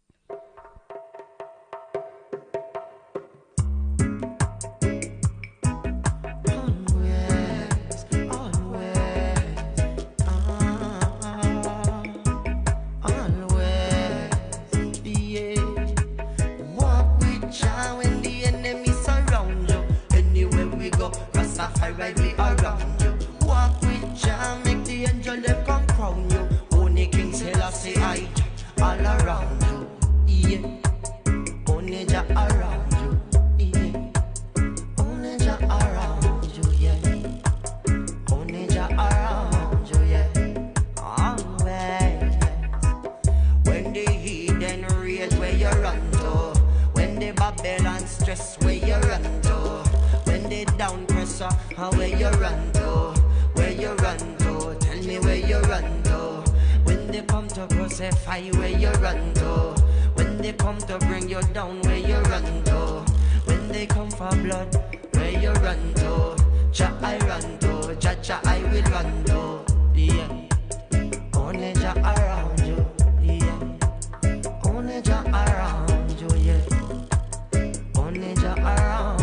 Right me around you. Walk with Jah, make the angel them come crown you. Only King Selassie I all around you. Yeah. Only Jah around you. Yeah. Only Jah around you. Yeah. Only Jah around you. Yeah. Always. When the heathen rage, where you run to? When the Babylon stress, where you run to? When they down pressure, how where you run to? Where you run to? Tell me where you run to. When they come to crucify, where you run to? When they come to bring you down, where you run to? When they come for blood, where you run to? Jah I run to, Jah Jah I will run to. Yeah. Only Jah around you. Yeah. Only Jah around you. Yeah. Only Jah around.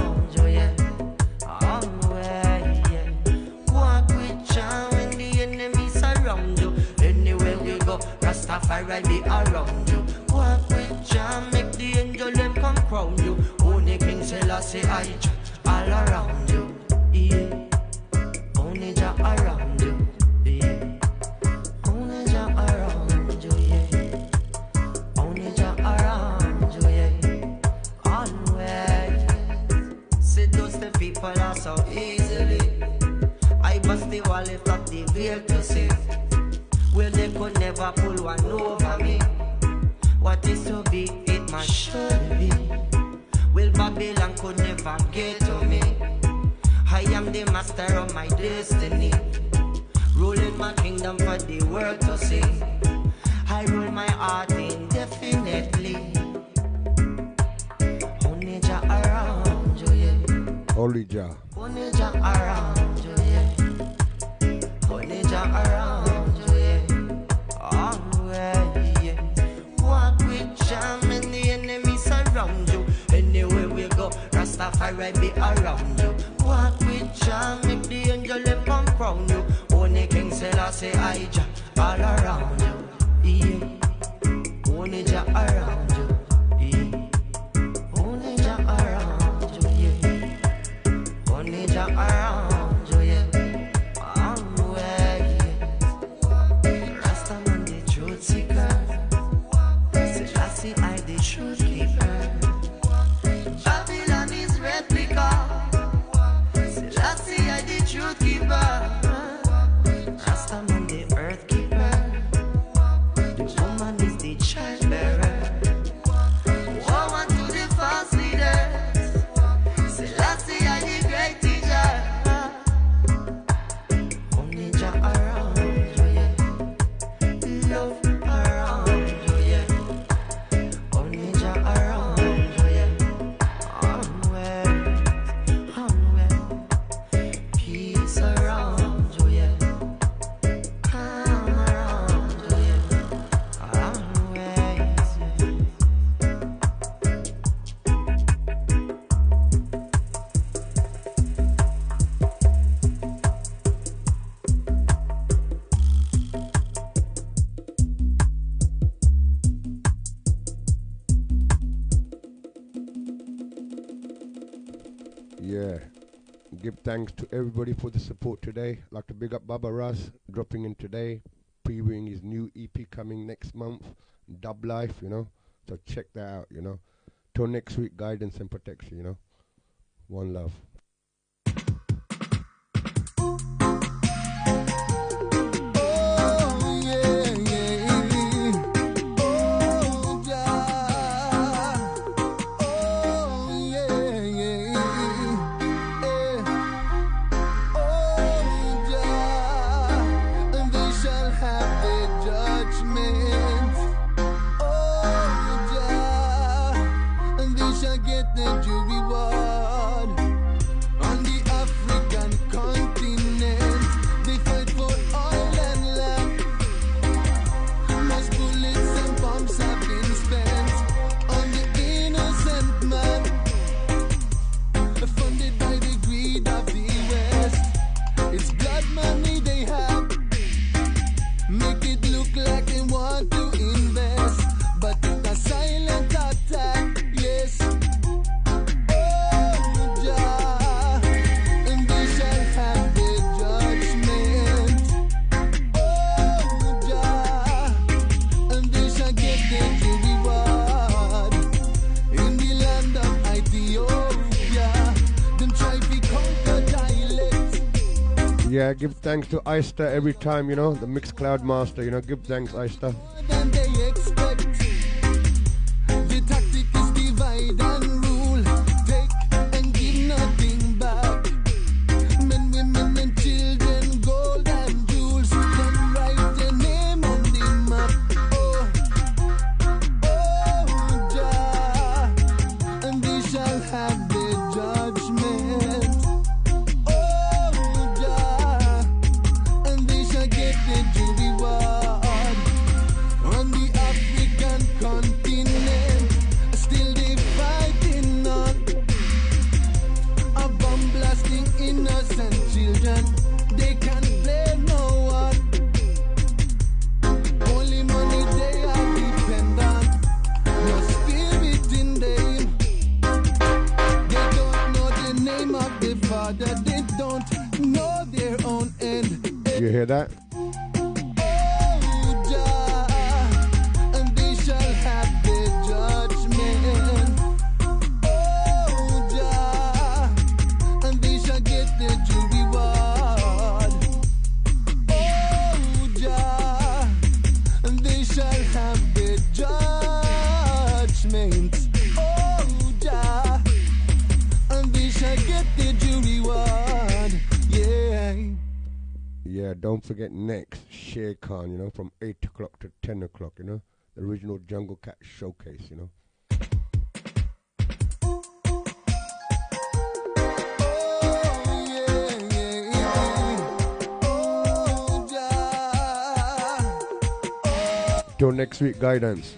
Rastafari be around you. Walk with Jah, make the angel them come crown you. Only King Selassie I all around you. Yeah. Only Jah around you. Yeah. Only Jah around you. Yeah. Only Jah around you. Yeah. Always. See those the people are so easily. I bust the wall, lift up the veil to see. Well, they could never pull one over me. What is to be, it must surely be. Well, Babylon could never get to me. I am the master of my destiny, ruling my kingdom for the world to see. I rule my heart indefinitely. Only Jah around you, yeah. Only Jah. Only Jah around you, yeah. Only Jah around. Walk with Jah, and the enemy surround you. Anywhere we go, Rastafari be around you. Walk with Jah, make the angel them come crown you. Only King Selassie I Jah all around you. Yeah. Only Jah around you. Yeah. Only Jah around you. Yeah. Only Jah around you. Yeah. Truth keeper. Babylon is replica. Selassie I the truth keeper. Rastaman the earth keeper. The woman is the child bearer. Woe unto the false leaders. Yeah. Give thanks to everybody for the support today. Like to big up Baba Raz dropping in today, previewing his new E P coming next month, Dub Life, you know. So check that out, you know. Till next week, guidance and protection, you know. One love. Yeah, give thanks to Eista every time, you know, the Mixcloud master, you know, give thanks, Eista. Than they expect. The tactic is divide and rule. Take and give nothing back. Men, women, and children, gold and jewels. Then write their name on the map. Oh, oh, Jah, and they shall have their judgment. Oh, Jah, and they shall get their due reward. On the African continent, still they fighting on. A bomb blasting innocent children. They can't blame no one. Only money they are dependent. No spirit in them. They don't know the name of the Father. They don't know their own end. You hear that? Oh, Jah, and they shall have their judgment. Oh, Jah, and they shall get their due reward. Oh, Jah, and they shall have their judgment. Oh, Jah, and they shall get their due reward. Yeah. Yeah, don't forget next, Shere Khan, you know, from eight o'clock to ten o'clock, you know, the original Jungle Cat showcase, you know. Till next week, guidance.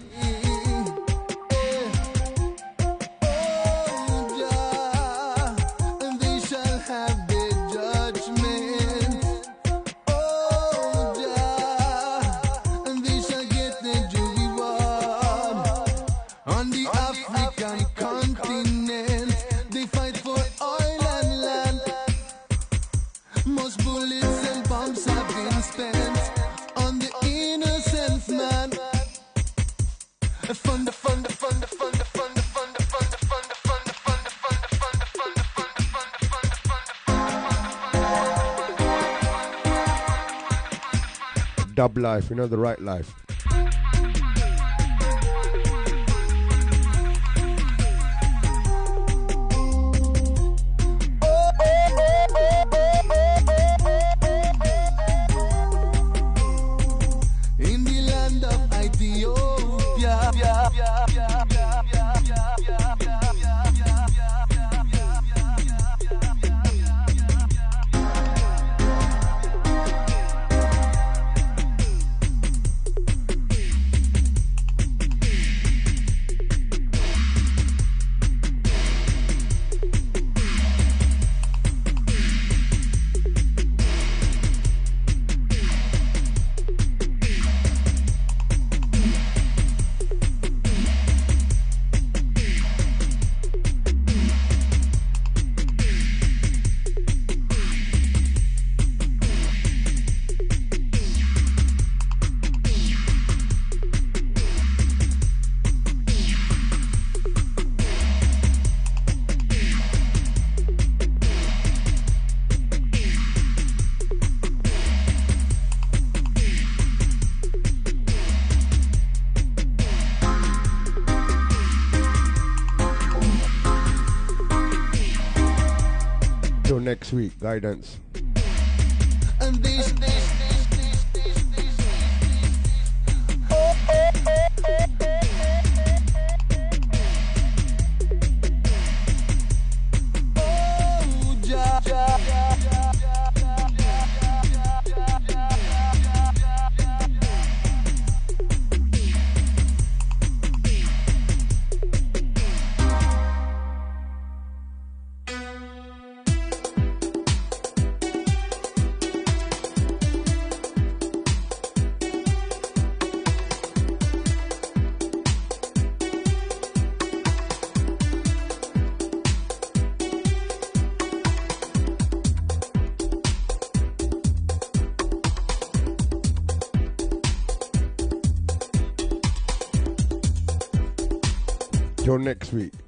And they shall have their judgment. Oh, Jah, and they shall get their due reward. On the African continent, they fight for oil and land. Most bullets and bombs have been spent on the innocent man. Fund, fund, fund, fund, fund, fund, fund, fund, fund, fund, fund, fund, fund. Dub life, you know, the right life. In the land of Ethiopia, next week, guidance. And this, this, this, this, this, this. Oh, oh, oh, oh, oh. Oh, ja, ja, ja, ja, ja, ja, ja, Till next week.